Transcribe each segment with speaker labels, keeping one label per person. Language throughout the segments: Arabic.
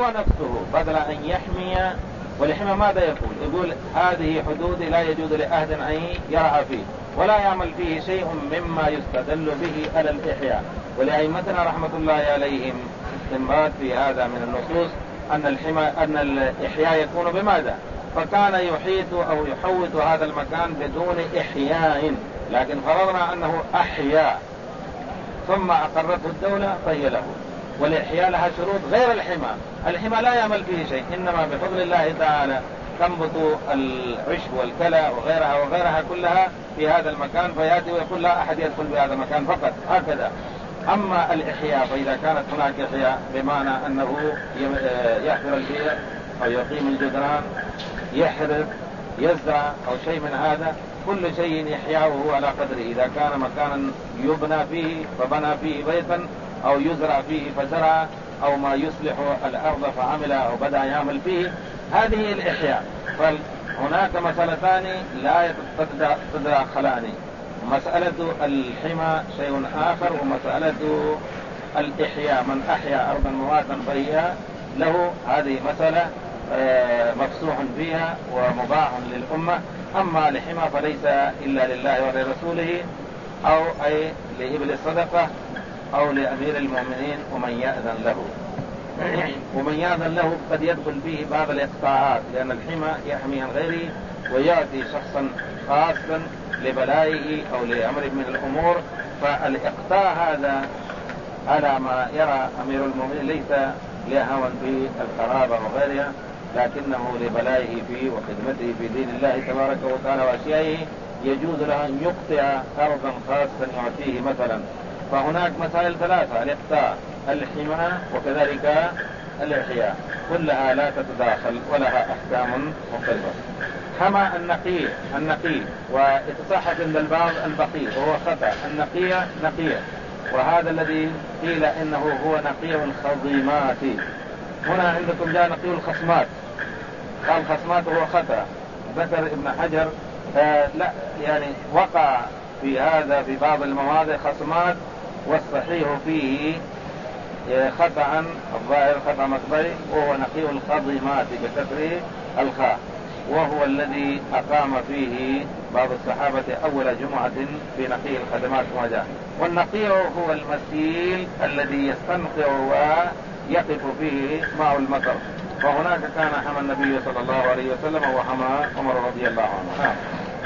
Speaker 1: هو نفسه بدل أن يحمي. والحمى ماذا يقول هذه حدود لا يجوز لأحد أن يرعى فيه ولا يعمل فيه شيء مما يستدل به على الإحياء. ولأئمتنا رحمة الله عليهم استنباط في هذا من النصوص أن الإحياء يكون بماذا؟ فكان يحيط أو يحوط هذا المكان بدون إحياء، لكن فرضنا أنه أحياء ثم أقرته الدولة فهي له. والإحياء لها شروط غير الحمى. الحمى لا يعمل فيه شيء، إنما بفضل الله تعالى تنبت العشب والكلى وغيرها كلها في هذا المكان، فيأتي ويقول لا أحد يدخل بهذا المكان فقط هكذا. أما الإحياء فإذا كانت هناك إحياء بمعنى أنه يحفر البيئة أو يقيم الجدران، يحرث، يزرع أو شيء من هذا، كل شيء يحياه على قدره. إذا كان مكانا يبنى فيه فبنى فيه بيتا، أو يزرع فيه فزرع، أو ما يصلح الأرض فعمل أو بدأ يعمل فيه، هذه الإحياء. فهناك مسألتان لا تتداخلان، مسألة الحمى شيء آخر، ومسألة الإحياء من أحيا أرضا مواتا فهي له، هذه مسألة مفسوح فيها ومباح للأمة. أما الحمى فليس إلا لله ولرسوله، أو أي لإبل الصدقة أو لأمير المؤمنين ومن يأذن له. ومن يأذن له قد يدخل فيه بعض الإقطاعات، لأن الحمى يحمي عن غيره ويأتي شخصا خاصا لبلائه أو لأمر من الأمور، فالإقطاع هذا على ما يرى أمير المؤمنين ليس لهوى في القرابة وغيرها، لكنه لبلائه فيه وخدمته في دين الله تبارك وتعالى وأشيائه، يجوز له أن يقطع أرضا خاصا يعطيه مثلا. فهناك مسائل ثلاثة: الإقطاع، الحمى، وكذلك الإحياء، كلها لا تتداخل ولها أحكام مختلفة. حمى النقي ويتصحف عند البعض البقي، وهو خطأ. النقية نقية، وهذا الذي قيل إنه هو نقي الخضيمات. هنا عندكم جاء نقي الخصمات، قال خصمات وهو خطأ. ذكر ابن حجر لا يعني وقع في هذا في بعض المواضع خصمات، والصحيح فيه خطأ الظاهر خطأ مطبعي، وهو نقي الخضيمات بكسر الخاء، وهو الذي أقام فيه بعض الصحابة أول جمعة في نقي الخدمات وجاء. والنقي هو المسيل الذي يستنقع ويقف فيه مع المطر، وهناك كان حمى النبي صلى الله عليه وسلم وحمى عمر رضي الله عنه.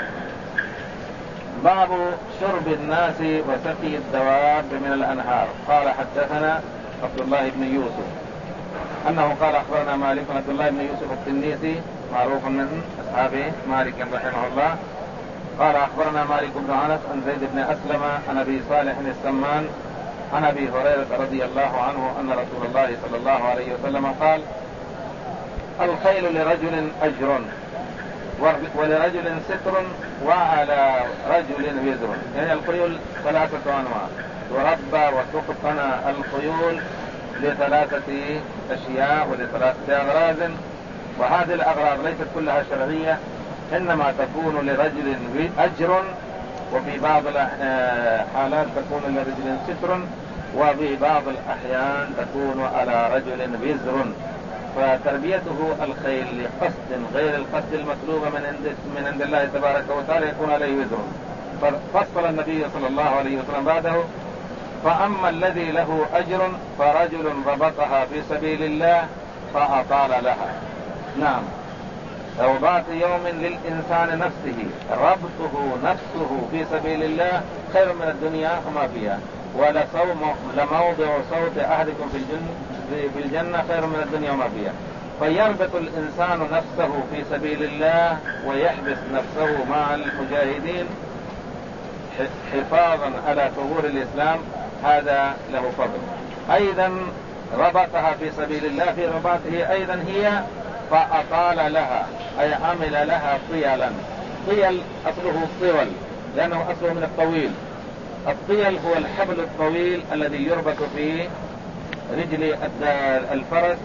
Speaker 1: باب شرب الناس وسقي الدواب من الأنهار. قال حدثنا عبد الله بن يوسف أنه قال أخبرنا مالك. عبد الله بن يوسف التنيسي معروف من أصحاب مالك رحمه الله. قال أخبرنا مالك بن أنس عن زيد بن أسلم عن أبي صالح السمان عن أبي هريرة رضي الله عنه أن رسول الله صلى الله عليه وسلم قال: الخيل لرجل أجر ولرجل ستر وعلى رجل وزر. يعني الخيول ثلاثة أنواع: تربى وتقطن الخيول لثلاثة أشياء ولثلاثة أغراض، وهذه الأغراض ليست كلها شرعية، إنما تكون لرجل أجر، وفي بعض الحالات تكون لرجل ستر، وفي بعض الأحيان تكون على رجل وزر. فتربيته الخيل لقصد غير القصد المطلوب من عند الله تبارك وتعالى يكون عليه وزر. ففصل النبي صلى الله عليه وسلم بعده: فأما الذي له أجر فرجل ربطها في سبيل الله فأطال لها. نعم، رباط يوم للإنسان نفسه، ربطه نفسه في سبيل الله خير من الدنيا وما فيها، لموضع صوت أحدكم في الجنة خير من الدنيا وما فيها. فيربط الإنسان نفسه في سبيل الله ويحبس نفسه مع المجاهدين حفاظا على ثغور الإسلام، هذا له فضل. أيضا ربطها في سبيل الله، في رباطه أيضا هي فأطال لها، أي عمل لها طيلا. طيل أصله طول، لأنه أصله من الطويل. الطيل هو الحبل الطويل الذي يربط في رجل الفرس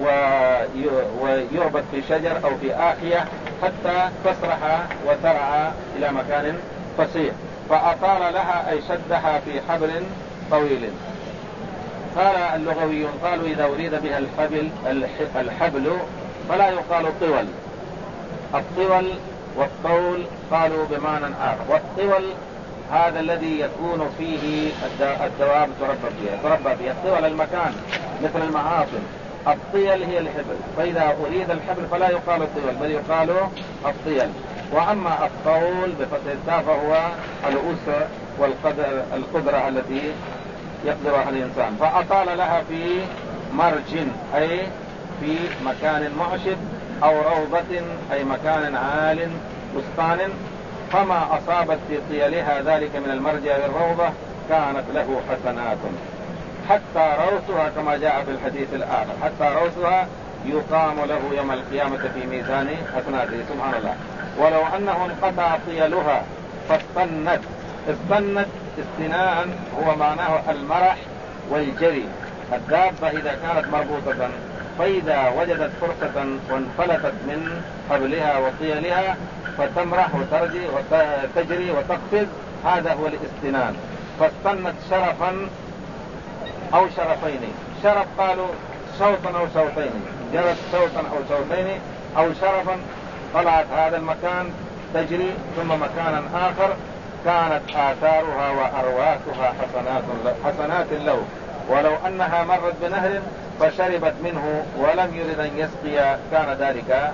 Speaker 1: ويربط في شجر أو في آخية حتى تسرح وترعى إلى مكان فصيح. فأطال لها أي شدها في حبل طويل. قال اللغويون قالوا إذا أريد بها الحبل فلا يقال طول. الطول والطول قالوا بمعنى آخر. والطول هذا الذي يكون فيه الدواب تربى فيها. الطول المكان مثل المعاصم. الطيل هي الحبل، فإذا أريد الحبل فلا يقال الطول بل يقال الطيل. وأما الطول بفتح التاء فهو الأسر والقدرة التي يقدرها الإنسان. فأطال لها في مرج أي في مكان معشب، أو روضة أي مكان عال بستان، فما أصابت في طيلها ذلك من المرج أو الروضة كانت له حسنات حتى روثها، كما جاء في الحديث الآخر حتى روثها يقام له يوم القيامة في ميزان حسناته. سبحان الله. ولو أنه انقطع طيلها فاستنت. استناء هو معناه المرح والجري. الدابة إذا كانت مربوطة فإذا وجدت فرصة وانفلتت من حبلها وطيلها فتمرح وتجري وتقفز، هذا هو الاستنان. فاستنت شرفا أو شرفين. شرف قالوا شوطا أو شوطين، جرت شوطا أو شوطين أو شرفا، طلعت هذا المكان تجري ثم مكانا آخر كانت آثارها وأرواثها حسنات له. ولو أنها مرت بنهر فشربت منه ولم يرد أن يسقي كان ذلك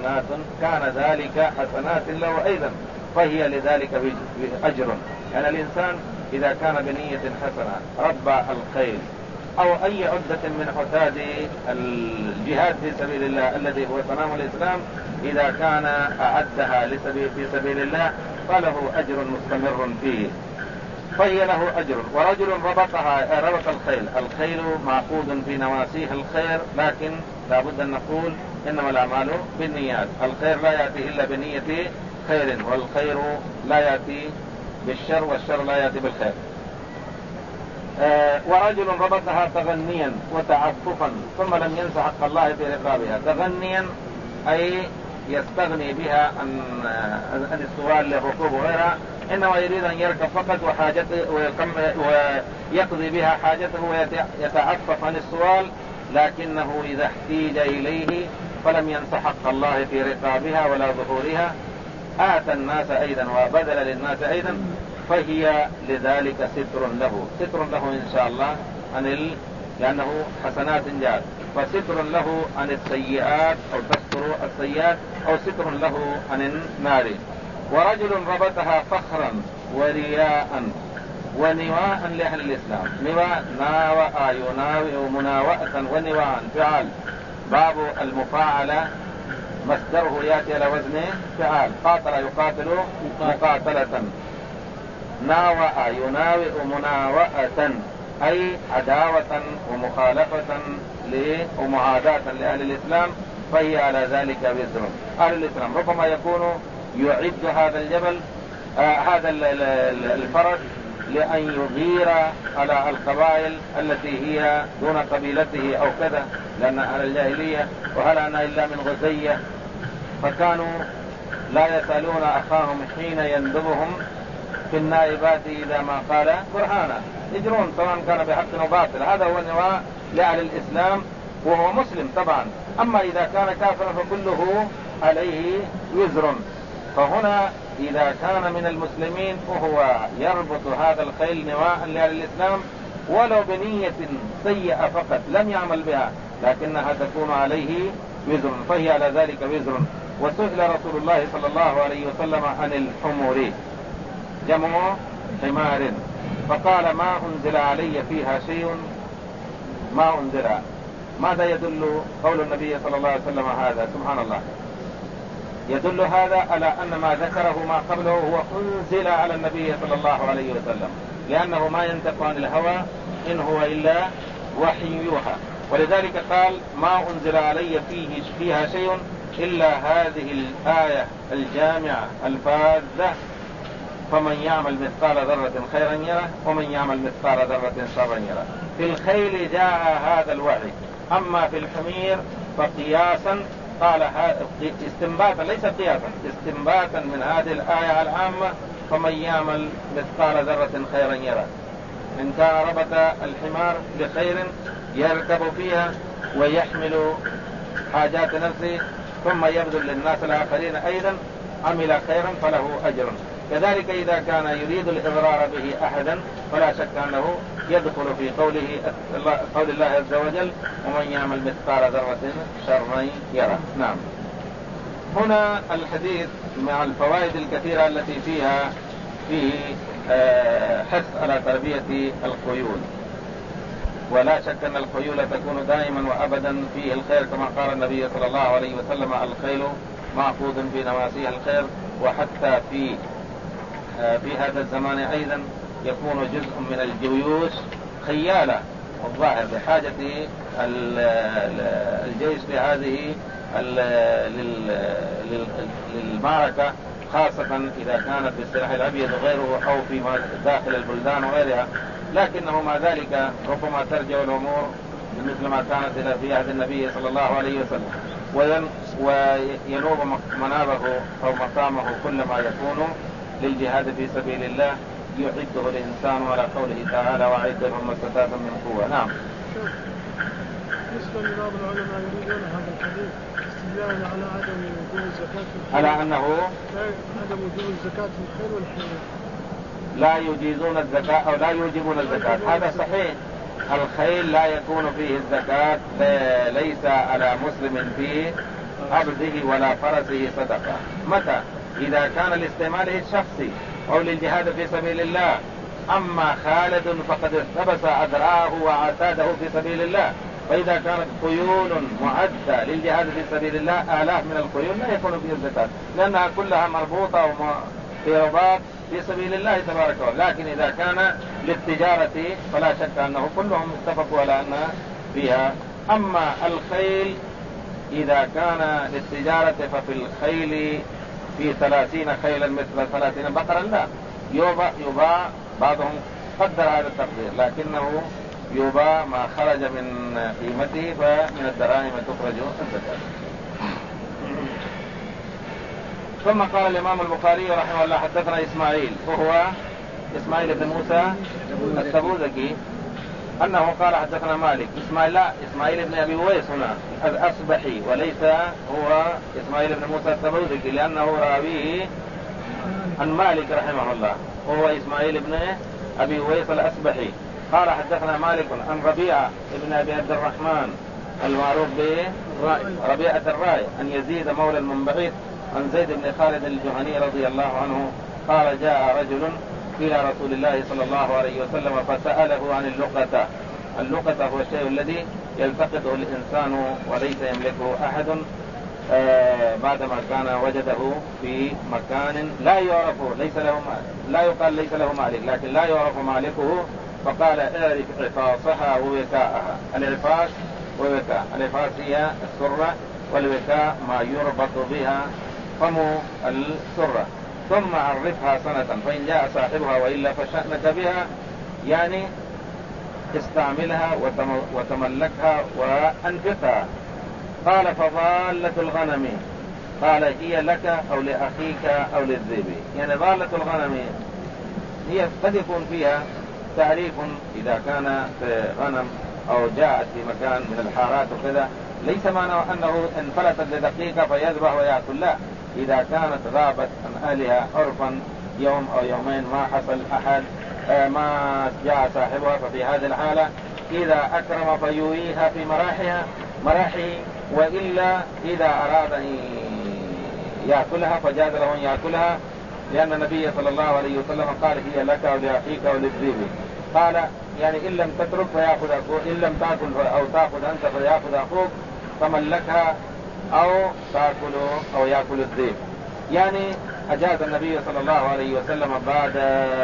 Speaker 1: حسنات له أيضا، فهي لذلك أجر. يعني الإنسان إذا كان بنية حسنة ربى الخيل أو أي عدة من عتاد الجهاد في سبيل الله الذي هو صنام الإسلام، إذا كان أعدها في سبيل الله فله أجر مستمر فيه، فهي له أجر. ورجل ربط الخيل معقود في نواسيه الخير، لكن لا بد أن نقول إنما الأعمال بالنيات. الخير لا يأتي إلا بنية خير، والخير لا يأتي بالشر، والشر لا يأتي بالخير. ورجل ربطها تغنيا وتعففا ثم لم ينس حق الله في رقابها. تغنيا أي يستغني بها عن السؤال للركوب وغيرها، إنما يريد أن يركب فقط ويقضي بها حاجته ويتعفف عن السؤال، لكنه إذا احتيج إليه فلم ينس حق الله في رقابها ولا ظهورها، آتى الناس أيضا وبذل للناس أيضا، فهي لذلك ستر له إن شاء الله لأنه حسنات جاءت، فستر له عن السيئات أو تستر السيئات أو ستر له عن النار. ورجل ربطها فخرا ورياء ونواء لأهل الإسلام. نواء ناوأ يناوئ مناوأة ونواء فعال. باب المفاعلة مصدره يأتي على وزن فعال. قاتل يقاتل مقاتلة. ناوأ يناوئ مناوأة أي عداوة ومخالفة ومعاداة لأهل الإسلام، فهي على ذلك وزر. أهل الإسلام ربما يكون يعد هذا الجبل هذا الفرس لأن يغير على القبائل التي هي دون قبيلته أو كذا، لأن أهل الجاهلية وهل أنا إلا من غزية، فكانوا لا يسألون أخاهم حين يندبهم في النائبات إذا ما قال برهانا، يجرون سواء كان بحق وباطل. هذا هو النواء لأهل الإسلام وهو مسلم طبعا. أما إذا كان كافرا فكله عليه وزر. فهنا إذا كان من المسلمين وهو يربط هذا الخيل نواء لأهل الإسلام ولو بنية سيئة فقط لم يعمل بها، لكنها تكون عليه وزر، فهي على ذلك وزر. وسئل رسول الله صلى الله عليه وسلم عن الحمور جمع حمار، فقال ما أنزل علي فيها شيء. ما أنزل، ماذا يدل قول النبي صلى الله عليه وسلم هذا؟ سبحان الله، يدل هذا على أن ما ذكره ما قبله هو أنزل على النبي صلى الله عليه وسلم، لأنه ما ينطق عن الهوى إن هو إلا وحي يوحى. ولذلك قال ما أنزل علي فيها شيء إلا هذه الآية الجامعة الفاذة، فمن يعمل مثقال ذرة خيرا يره ومن يعمل مثقال ذرة شرا يره. في الخيل جاء هذا الوحي، أما في الحمير فقياسا قال استنباطا ليس قياسا، استنباطا من هذه الآية العامة فمن يعمل مثقال ذرة خيرا يره. إن كان ربط الحمار بخير يركب فيها ويحمل حاجات نفسه ثم يبذل للناس الآخرين أيضا عمل خيرا فله أجر. كذلك إذا كان يريد الإضرار به أحدا فلا شك أنه يدخل في قول الله عز وجل ومن يعمل مثقال ذرة شرا يره. نعم. هنا الحديث مع الفوائد الكثيرة التي فيه حث على تربية الخيول، ولا شك أن الخيول تكون دائما وأبدا فيه الخير كما قال النبي صلى الله عليه وسلم الخيل معقود في نواسيها الخير. وحتى في هذا الزمان أيضا يكون جزء من الجيوش خيالة، والظاهر بحاجة الجيش لهذه للمعركة، خاصة إذا كانت بالسلاح الأبيض وغيره أو في داخل البلدان وغيرها. لكنه مع ذلك ربما ترجع الأمور مثل ما كانت في عهد النبي صلى الله عليه وسلم، وينوب منابه أو مقامه كل ما يكون للجهاد في سبيل الله يعده الإنسان على قوله تعالى وأعد لهم ما استطعتم من قوة. نعم.
Speaker 2: بالنسبة لبعض العلماء يريدون هذا الحديث استدلالا على عدم وجوب الزكاة في الخيل،
Speaker 1: على أنه
Speaker 2: عدم وجوب الزكاة في الخيل والحمار،
Speaker 1: لا يجيزون الزكاة أو لا يوجبون الزكاة. هذا صحيح. الخيل لا يكون فيه الزكاة، ليس على مسلم فيه عبده ولا فرسه صدقة. متى؟ إذا كان لاستعماله الشخصي أو للجهاد في سبيل الله. أما خالد فقد احتبس أذرعه وعتاده في سبيل الله. فإذا كانت خيول معدة للجهاد في سبيل الله آلاف من الخيول لا يكون فيه الزكاة، لأنها كلها مربوطة في رباط في سبيل الله تبارك وتعالى. لكن إذا كان للتجارة فلا شك أنه كلهم اتفقوا على أن فيها. أما الخيل إذا كان للتجارة ففي الخيل في 30 خيلا مثل 30 بقرا لا يباع. بعضهم قدر هذا التقدير، لكنه يباع ما خرج من قيمته، فمن الدراهم تخرج الزكاة. ثم قال الإمام البخاري رحمه الله حدثنا إسماعيل، وهو إسماعيل بن موسى التبوذكي، أنه قال حدثنا مالك. إسماعيل بن أبي ويس هنا الأصبحي، وليس هو إسماعيل بن موسى التبوذكي، لأنه راويه عن مالك رحمه الله، وهو إسماعيل بن أبي ويس الأصبحي. قال حدثنا مالك عن ربيعة بن أبي عبد الرحمن المعروف بربيعة الرائي، عن يزيد مولى المنبعث، عن زيد بن خالد الجهني رضي الله عنه قال جاء رجل إلى رسول الله صلى الله عليه وسلم فسأله عن اللقطة. اللقطة هو الشيء الذي يلتقطه الإنسان وليس يملكه أحد بعدما كان وجده في مكان لا يعرف، لا يقال ليس له مالك، لكن لا يعرف مالكه. فقال اعرف عفاصها ووكاءها. العفاص ووكاء، العفاص هي السرة، والوكاء ما يربط بها فم السرة. ثم عرفها سنة، فإن جاء صاحبها وإلا فشأنك بها، يعني استعملها وتملكها وأنفقها. قال فضالة الغنم، قال هي لك أو لأخيك أو للذئب. يعني ضالة الغنم هي قد يكون فيها تعريف، إذا كان في غنم أو جاءت في مكان من الحارات وكذا، ليس معنى أنه انفلتت لدقيقة فيذبح ويأكل، لا. إذا كانت غابت عن أهلها عرفا يوم أو يومين ما حصل أحد ما جاء صاحبها، ففي هذه الحالة إذا أكرم فيويها في مراحي، وإلا إذا أراد أن يأكلها فجاز له أن يأكلها، لأن النبي صلى الله عليه وسلم قال هي لك أو لأخيك أو للذئب. قال يعني إن لم تترك فيأخذ أخوك، إن لم تأكل أو تأخذ أنت فيأخذ أخوك، فملكها أو تأكل أو يأكل الذئب. يعني أجاز النبي صلى الله عليه وسلم بعد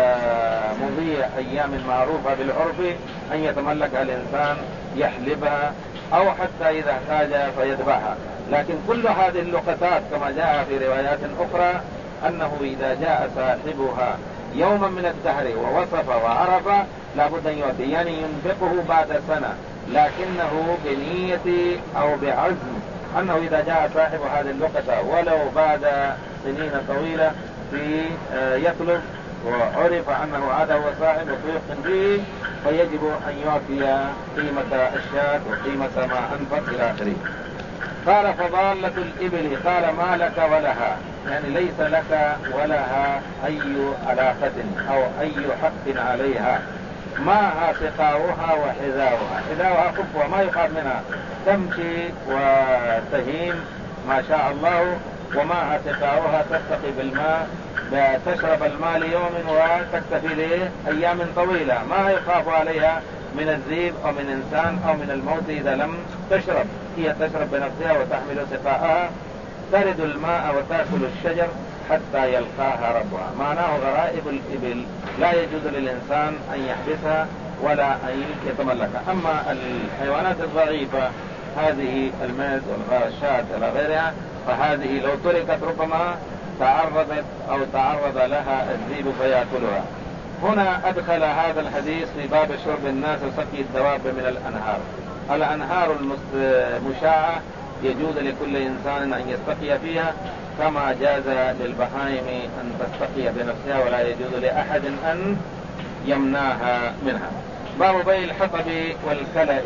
Speaker 1: مضي أيام معروفة بالعرف أن يتملكها الإنسان، يحلبها أو حتى إذا احتاج فيذبحها. لكن كل هذه اللقطات كما جاء في روايات أخرى أنه إذا جاء صاحبها يوما من الدهر ووصف وعرف لابد أن يؤدي، يعني ينفقه بعد سنة، لكنه بنية أو بعزم أنه إذا جاء صاحب هذه اللقطة ولو بعد سنين طويلة في يطلب وعرف أنه هذا هو صاحب وتيقن به، فيجب أن يعطي قيمة الشاة وقيمة ما أنفق إلى آخره. قال فضالة الإبل، قال ما لك ولها، يعني ليس لك ولها أي علاقة أو أي حق عليها. معها سقاؤها وحذاؤها، حذاؤها خفوة ما يقال منها، تمشي وتهيم ما شاء الله، ومعها سقاؤها تستقي بالماء، تشرب الماء ليوم وتكتفي لأيام طويلة، ما يخاف عليها من الذئب أو من إنسان أو من الموت إذا لم تشرب. هي تشرب بنفسها وتحمل سقاءها، ترد الماء وتأكل الشجر حتى يلقاها ربها. معناه غرائب الإبل لا يجوز للإنسان أن يحبسها ولا أن يتملكها. أما الحيوانات الضعيفة هذه الماعز والشاة إلى غيرها، فهذه لو تركت ربما تعرضت أو تعرض لها الذئب فيأكلها. هنا أدخل هذا الحديث في باب شرب الناس وسقي الدواب من الأنهار. الأنهار المشاعة يجوز لكل إنسان أن يستقي فيها، كما جاز للبهائم أن تستقي بنفسها، ولا يجوز لأحد أن يمنعها منها. باب بيع الحطب والكلأ.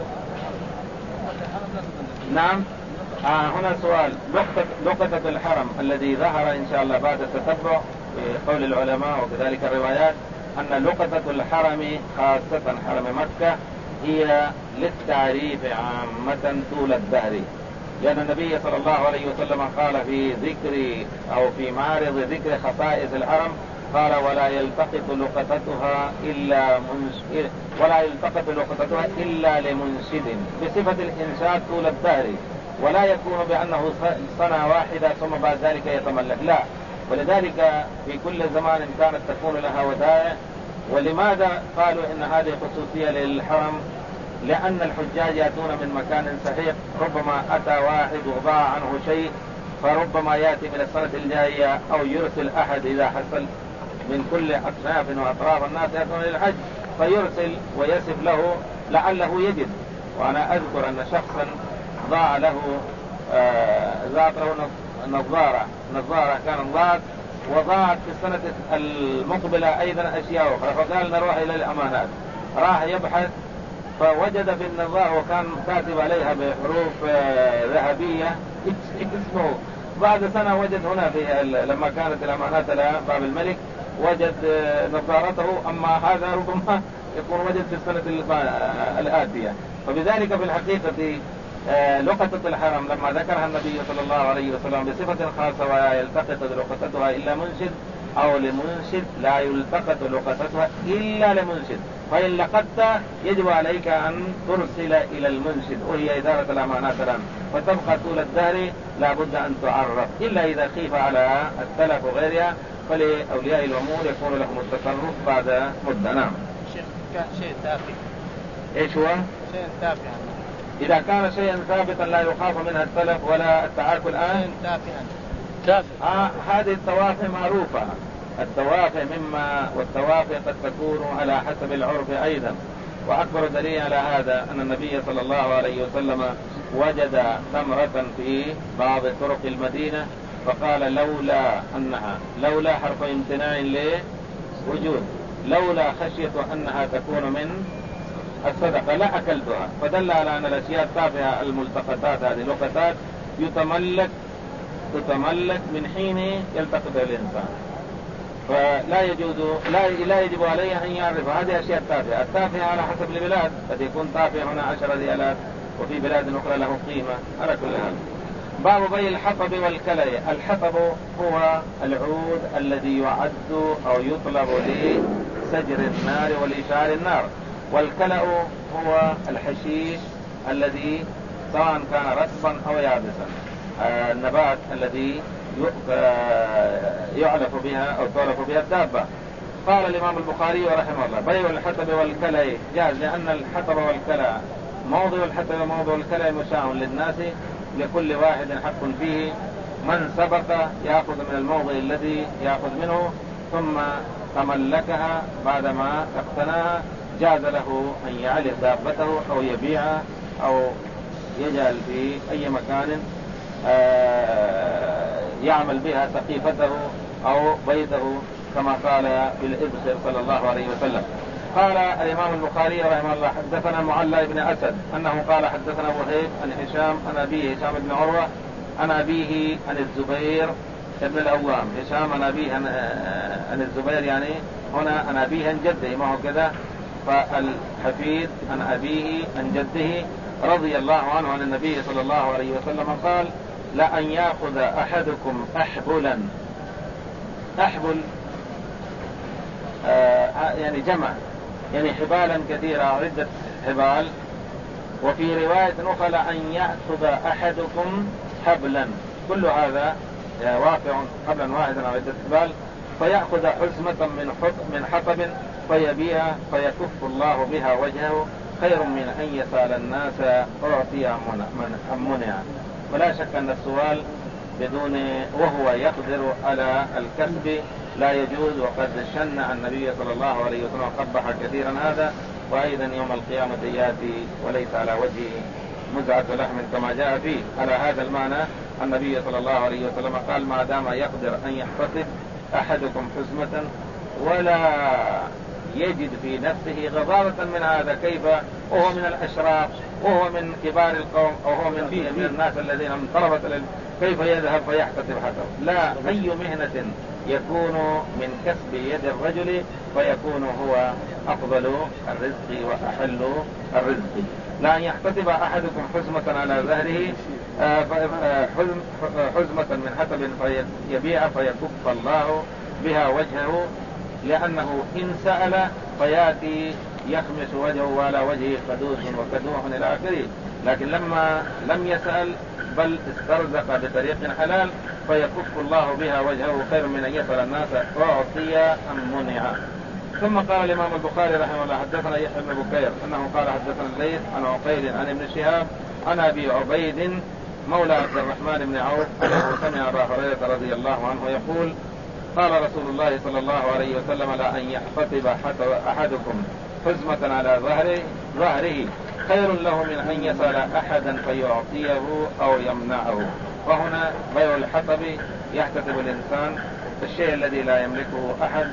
Speaker 1: نعم. هنا سؤال، لقطة الحرم الذي ظهر إن شاء الله بعد التتبع بقول العلماء وكذلك الروايات، أن لقطة الحرم خاصة حرم مكة هي للتعريف عامة طول الدهر، لأن النبي صلى الله عليه وسلم قال في ذكر أو في معارض ذكر خصائص الحرم، قال ولا يلتقط لقطتها إلا لمنشد، بصفة الإنشاد طول الدهر، ولا يكون بأنه صنع واحدة ثم بعد ذلك يتملك، لا. ولذلك في كل زمان كانت تكون لها ودائع. ولماذا قالوا إن هذه خصوصية للحرم؟ لأن الحجاج يأتون من مكان سحيق، ربما أتى واحد وضاع عنه شيء، فربما يأتي من السنة الجاية أو يرسل أحد إذا حصل من كل أصناف وأطراف الناس يأتون للحج، فيرسل ويسف له لعله يجد. وأنا أذكر أن شخصا ضاع له نظارة كانت ضاعت، وضاعت في السنة المقبلة أيضا أشياء أخرى، فقال نروح إلى الأمانات. راح يبحث فوجد في النظارة وكان كاتب عليها بحروف ذهبية اسمه. بعد سنة وجد هنا لما كانت الأمانات على باب الملك وجد نظارته، أما هذا ربما يكون وجد في السنة الآتية. فبذلك في الحقيقة لقطة الحرم لما ذكرها النبي صلى الله عليه وسلم بصفة خاصة، ولا يلتقط لقطتها إلا منشد أو لمنشد، لا يلتقط لقطتها إلا لمنشد. فإن لقطت يجب عليك أن ترسل إلى المنشد، وهي إدارة الأمانات الآن، فتبقى طول الدهر لا بد أن تعرف، إلا إذا خيف على التلف وغيرها، فلأولياء الأمور يكون لهم التصرف بعد مدة. نعم.
Speaker 3: شيء تافه.
Speaker 1: إيش هو؟
Speaker 3: شيء تافه.
Speaker 1: إذا كان شيئا ثابتا لا يخاف منها التلف ولا التعاكل الآن.
Speaker 3: شيء تافه.
Speaker 1: هذه التوافه معروفة. التوافه والتوافه قد تكون على حسب العرف أيضا. وأكبر دليل على هذا أن النبي صلى الله عليه وسلم وجد ثمرة في بعض طرق المدينة، فقال لولا حرف امتناع لوجود، لولا خشية أنها تكون من الصدقة لا أكلتها. فدل على أن الأشياء التافهة الملتقطات هذه لقطات تتملك من حين يلتقط الإنسان، فلا يجوز لا يجب عليه أن يعرف هذه أشياء التافهة. التافهة على حسب البلاد، قد يكون تافه هنا 10 ريالات وفي بلاد أخرى له قيمة. على كل حال باب بيع الحطب والكلأ. الحطب هو العود الذي يعد أو يطلب لسجر النار ولإشعال النار، والكلأ هو الحشيش الذي سواء كان رطبا أو يابسا، النبات الذي يعلف بها أو تعلف بها الدابة. قال الإمام البخاري رحمه الله بيع الحطب والكلأ جاز، لأن الحطب والكلأ موضع الحطب وموضع الكلأ مشاع للناس، لكل واحد حق فيه. من سبق يأخذ من الموضع الذي يأخذ منه ثم تملكها بعدما اقتناها، جاز له أن يعلف دابته أو يبيعها أو يجعل في أي مكان يعمل بها سقيفته أو بيته كما قال بالإبصر صلى الله عليه وسلم. قال الإمام البخاري رحمه الله حدثنا معلى بن أسد أنه قال حدثنا وهيب عن هشام عن أبيه هشام بن عروة عن أبيه عن الزبير ابن الأوام. هشام عن أبيه عن الزبير، يعني هنا عن أبيه عن جده، ما هو كذا، فالحفيد عن أبيه عن جده رضي الله عنه عن النبي صلى الله عليه وسلم قال: لأن يأخذ أحدكم أحبلا، أحبل يعني جمع، يعني حبالا كثيرة، عدة حبال. وفي رواية أخرى: لأن يأخذ أحدكم حبلا، كل هذا واقع حبلا واحدا عدة حبال، فيأخذ حزمة من حطب فيبيعها فيكف الله بها وجهه خير من أن يسأل الناس أعطي أم منع. ولا شك أن السؤال بدون وهو يقدر على الكسب لا يجوز، وقد شنع النبي صلى الله عليه وسلم قبح كثيرا هذا. وأيضا يوم القيامة يأتي وليس على وجهه مزعة لحم كما جاء فيه. على هذا المعنى النبي صلى الله عليه وسلم قال: ما دام يقدر أن يحتسب أحدكم حزمة ولا يجد في نفسه غضاضة من هذا، كيف وهو من الأشراف وهو من كبار القوم أو هو من الناس الذين من طلبة، كيف يذهب فيحتسب حسب؟ لا، أي مهنة يكون من كسب يد الرجل فيكون هو أفضل الرزق وأحل الرزق. لا أن يحتسب أحدكم حزمة على ظهره، حزمة من حطب فيبيع فيكف الله بها وجهه، لأنه إن سأل فيأتي يخمس وجهه وعلى وجهه قدوس وكدوح إلى آخره، لكن لما لم يسأل بل استرزق بطريق حلال فيكف الله بها وجهه خير من أن يسأل الناس أعطي أم منع. ثم قال الإمام البخاري رحمه الله حدثنا يحيى بن بكير أنه قال حدثنا الليث عن عقيل عن ابن شهاب عن أبي عبيد مولى عبد الرحمن بن عوف أنه سمع أبا هريرة رضي الله عنه يقول: قال رسول الله صلى الله عليه وسلم: لا أن يحتسب أحدكم حزمة على ظهره خير له من أن يسأل أحدا فيعطيه أو يمنعه. وهنا بيع الحطب يحتسب الإنسان الشيء الذي لا يملكه أحد.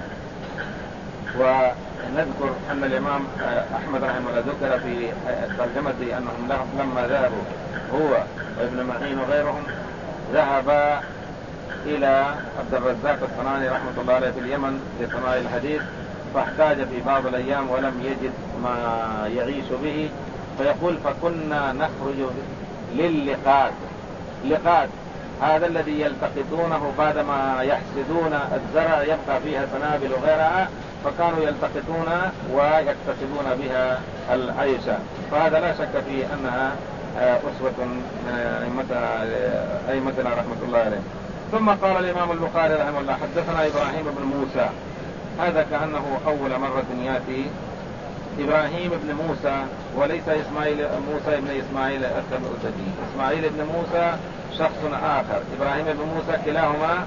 Speaker 1: ونذكر أن الإمام أحمد رحمه الله ذكر في ترجمته أنهم لما ذهبوا هو وابن معين وغيرهم ذهب إلى عبد الرزاق الصنعاني رحمة الله عليه في اليمن لسماع الحديث، فاحتاج في بعض الأيام ولم يجد ما يعيش به، فيقول: فكنا نخرج للقاد. لقاد هذا الذي يلتقطونه بعدما يحسدون الزرع يبقى فيها سنابل وغيرها، فكانوا يلتقطون ويكتسبون بها العيش. فهذا لا شك في أنها أسوة من أئمتنا رحمة الله عليه. ثم قال الإمام البخاري رحمه الله حدثنا إبراهيم بن موسى. هذا كأنه أول مرة يأتي إبراهيم بن موسى وليس موسى بن إسماعيل التبوذكي. إسماعيل بن موسى شخص آخر، إبراهيم بن موسى كلاهما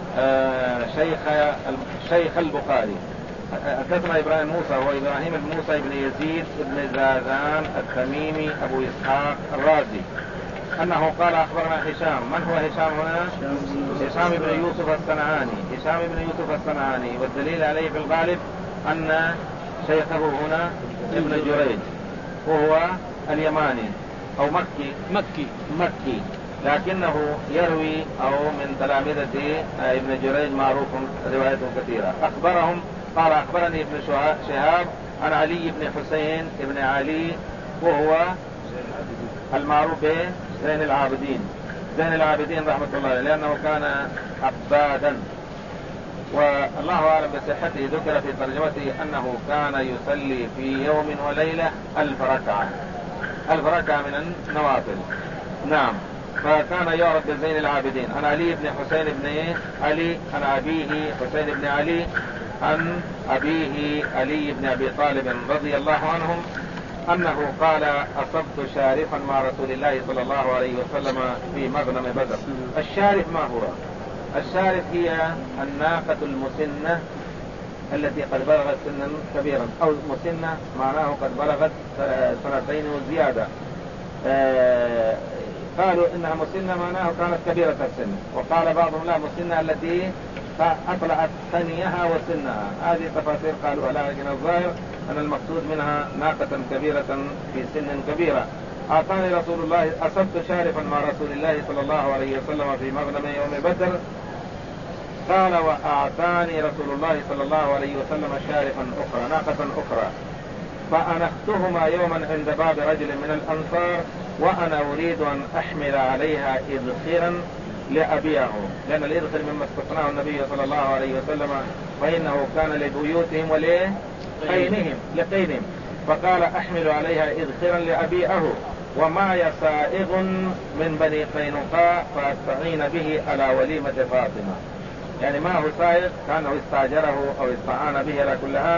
Speaker 1: شيخ البخاري. حدثنا إبراهيم موسى هو إبراهيم بن موسى بن يزيد بن زازان التميمي أبو إسحاق الرازي أنه قال: أخبرنا هشام. من هو هشام هنا؟ هشام بن يوسف الصنعاني. هشام بن يوسف الصنعاني، والدليل عليه في الغالب أن شيخه هنا ابن جريج وهو اليماني أو مكي، لكنه يروي أو من تلامذة ابن جريج معروف روايته كثيرة. أخبرهم قال: أخبرني ابن شهاب عن علي بن حسين بن علي وهو المعروف زين العابدين رحمة الله عليه، لأنه كان عبادا، والله أعلم بصحته. ذكر في ترجمته أنه كان يصلي في يوم وليلة 1000 ركعة من النوافل. نعم، فكان يعرف بزين العابدين. عن علي بن حسين بن علي عن أبيه حسين بن علي عن أبيه علي بن أبي طالب رضي الله عنهم أنه قال: أصبت شارفا مع رسول الله صلى الله عليه وسلم في مغنم بدر. الشارف ما هو؟ الشارف هي الناقة المسنة التي قد بلغت سنا كبيرا، أو مسنة معناه قد بلغت 2 وزيادة. قالوا إنها مسنة معناه كانت كبيرة السن، وقال بعضهم لا، مسنة التي فأطلعت ثنيها وسنها. هذه تفاسير قالوا لكن الظاهر أن المقصود منها ناقة كبيرة في سن كبيرة. أعطاني رسول الله، أصبت شارفا مع رسول الله صلى الله عليه وسلم في مغنم يوم بدر. قال وأعطاني رسول الله صلى الله عليه وسلم شارفا أخرى، ناقة أخرى، فأنختهما يوما عند باب رجل من الأنصار وأنا أريد أن أحمل عليها إذخرا لأبيعه، لأن الإذخر مما استثناه النبي صلى الله عليه وسلم، فإنه كان لبيوتهم لقينهم، فقال أحمل عليها إذخرا لأبيعه ومعي سائغ من بني قينقاع فأستعين به على وليمة فاطمة. يعني ما هو سائغ، كانه استاجره أو استعان به على كل حال،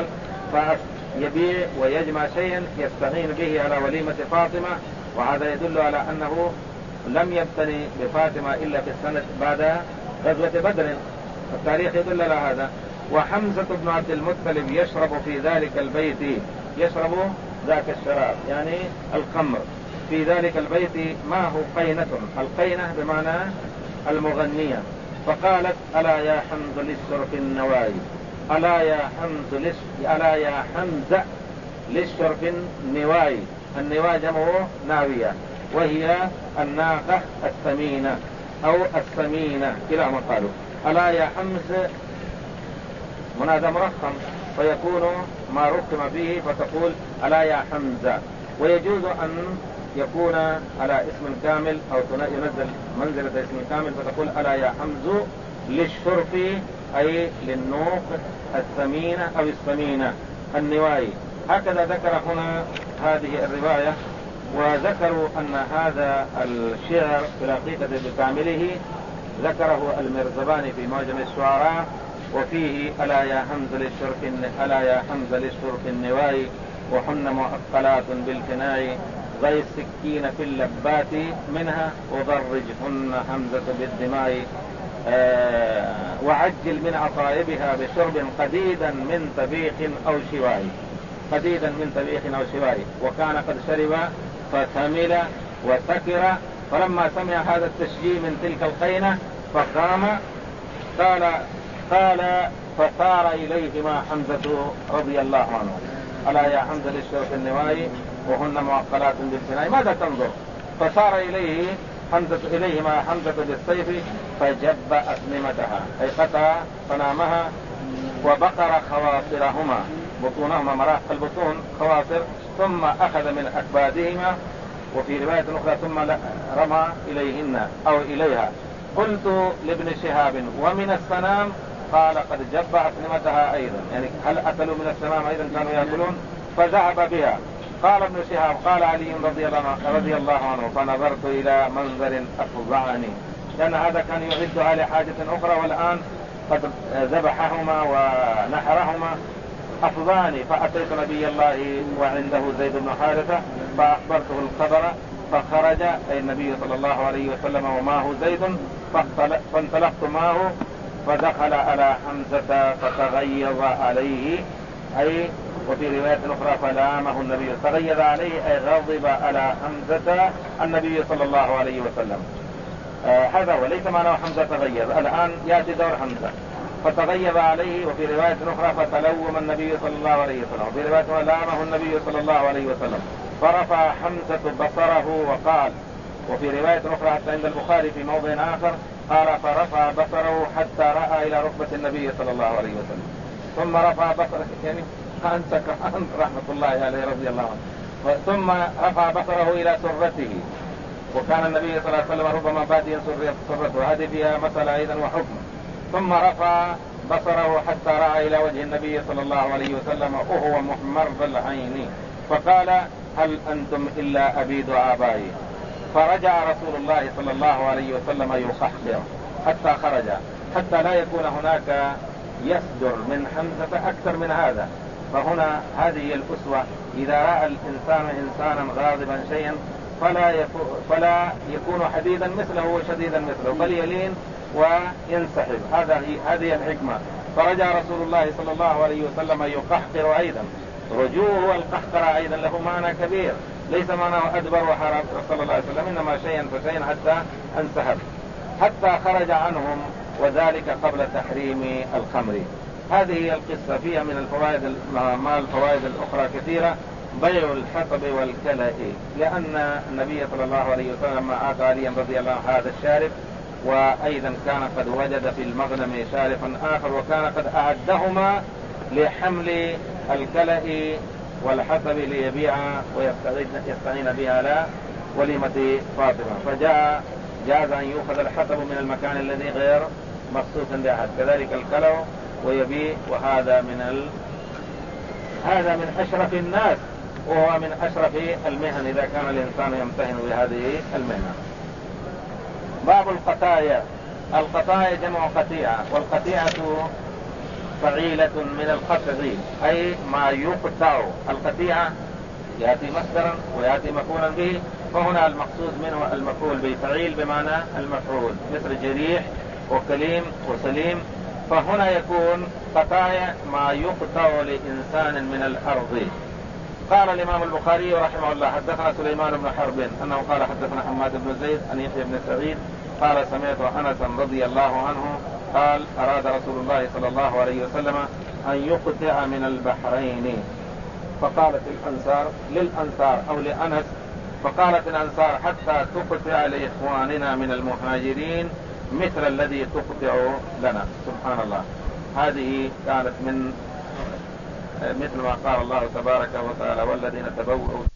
Speaker 1: فيبيع ويجمع شيئا يستعين به على وليمة فاطمة. وهذا يدل على أنه لم يبتني بفاطمة إلا في السنة بعد غزوة بدر، التاريخ يدل على هذا. وحمزة بن عبد المطلب يشرب في ذلك البيت، يشرب ذاك الشراب يعني الخمر في ذلك البيت معه قينة، القينة بمعنى المغنية، فقالت ألا يا حمز للشرف النواي، ألا يا حمزة للشرف النواي. النواي جمعه ناوية، وهي الناقة الثمينة أو الثمينة كلاهما قالوا. ألا يا حمز منادى مرخم فيكون ما رقم فيه فتقول ألا يا حمزة. ويجوز أن يكون على اسم كامل أو ينزل منزلة اسم كامل فتقول ألا يا حمز للشرف أي للنوق الثمينة أو الثمينة النواي. هكذا ذكر هنا هذه الرواية. وذكروا أن هذا الشعر في الحقيقة بكامله ذكره المرزباني في معجم الشعراء، وفيه ألا يا حمز للشرف النواي وحن معقلات بالفناء ضي السكين في اللبات منها وضرجهن حمزة بالدماء وعجل من عطائبها بشرب قديدا من طبيخ أو شواي وكان قد شرب فثمل وسكر. فلما سمع هذا التشجيع من تلك القينة فقام قال فثار إليهما حمزة رضي الله عنه ألا يا حمزة للشرف النواي وهن معقلات بالفناء ماذا تنظر. فصار إليهما حمزة بالسيف فجب أسنمتها أي قطع صنامها وبقر خواصرهما، بطونهما مرافق البطون خواصر، ثم أخذ من أكبادهما، وفي رواية أخرى ثم رمى إليهن أو إليها. قلت لابن شهاب ومن السنام؟ قال قد جب أسنمتها أيضا، يعني هل أكلوا من السنام أيضا كانوا يأكلون؟ فذهب بها. قال ابن شهاب قال علي رضي الله عنه فنظرت إلى منظر أفظعني، لأن هذا كان يعدها لحاجة أخرى والآن قد ذبحهما ونحرهما. أفظعني فأتيت نبي الله وعنده زيد بن حارثة فأخبرته الخبر فخرج أي النبي صلى الله عليه وسلم ومعه زيد، فانطلقت معه فدخل على حمزة فتغيظ عليه أي وفي رواية أخرى فلامه النبي، تغيظ عليه أي غضب على حمزة النبي صلى الله عليه وسلم. هذا وليس معناه حمزة تغيظ، الآن يأتي دور حمزة. فتغيظ عليه وفي رواية أخرى فتلوم النبي صلى الله عليه وسلم، وفي رواية لامه النبي صلى الله عليه وسلم. فرفع حمزة بصره وقال، وفي رواية أخرى حتى عند البخاري في موضع آخر قال فرفع بصره حتى رأى إلى ركبة النبي صلى الله عليه وسلم، ثم رفع بصره يعني أنت رحمة الله عليه رضي الله عنه، ثم رفع بصره إلى سرته، وكان النبي صلى الله عليه وسلم ربما باديا سرته، هذه فيها مسألة أيضا وحكم. ثم رفع بصره حتى رأى إلى وجه النبي صلى الله عليه وسلم وهو محمر بالعين، فقال هل أنتم إلا أبيد آبائي. فرجع رسول الله صلى الله عليه وسلم يخحر حتى خرج، حتى لا يكون هناك يصدر من حمزة أكثر من هذا. فهنا هذه الأسوة، إذا رأى الإنسان إنسانا غاضبا شيئا فلا يكون حديدا مثله وشديدا مثله، بل يلين وينسحب. هذه الحكمة. فرجع رسول الله صلى الله عليه وسلم يقحقر أيضا. رجوعه والقحقر أيضا له معنى كبير، ليس معناه أدبر وحرب صلى الله عليه وسلم، إنما شيئا فشيئا حتى انسحب. حتى خرج عنهم وذلك قبل تحريم الخمر. هذه هي القصة، فيها من الفوائد مع الفوائد الأخرى كثيرة. بيع الحطب والكلأ، لأن النبي صلى الله عليه وسلم أعطى عليا رضي الله عنه هذا الشارف، وأيضا كان قد وجد في المغنم شارفا آخر، وكان قد أعدهما لحمل الكلأ والحطب ليبيعها ويستعين بها لا وليمة فاطمة، فجاء جاز أن يؤخذ الحطب من المكان الذي غير مخصوص لأحد، كذلك الكلأ ويبيع. وهذا هذا من أشرف الناس، وهو من أشرف المهن إذا كان الإنسان يمتهن بهذه المهنة. باب القطايع. القطايع جمع قطيعة، والقطيعة فعيلة من القطع، أي ما يقطع. القطيعة يأتي مصدرا ويأتي مفعولا به، فهنا المقصود منه المفعول به، فعيل بمعنى المفعول، مثل جريح وكليم وسليم. فهنا يكون قطايع ما يقطع لإنسان من الأرض. قال الإمام البخاري رحمه الله حدثنا سليمان بن حرب أنه قال حدثنا حماد بن زيد عن يحيى بن سعيد قال سمعت أنسا رضي الله عنه قال أراد رسول الله صلى الله عليه وسلم أن يقطع من البحرين، فقالت الأنصار للأنصار أو لأنس، فقالت الأنصار حتى تقطع لإخواننا من المهاجرين مثل الذي تقطع لنا. سبحان الله. هذه كانت من مثل ما قال الله تبارك وتعالى والذين تبوأوا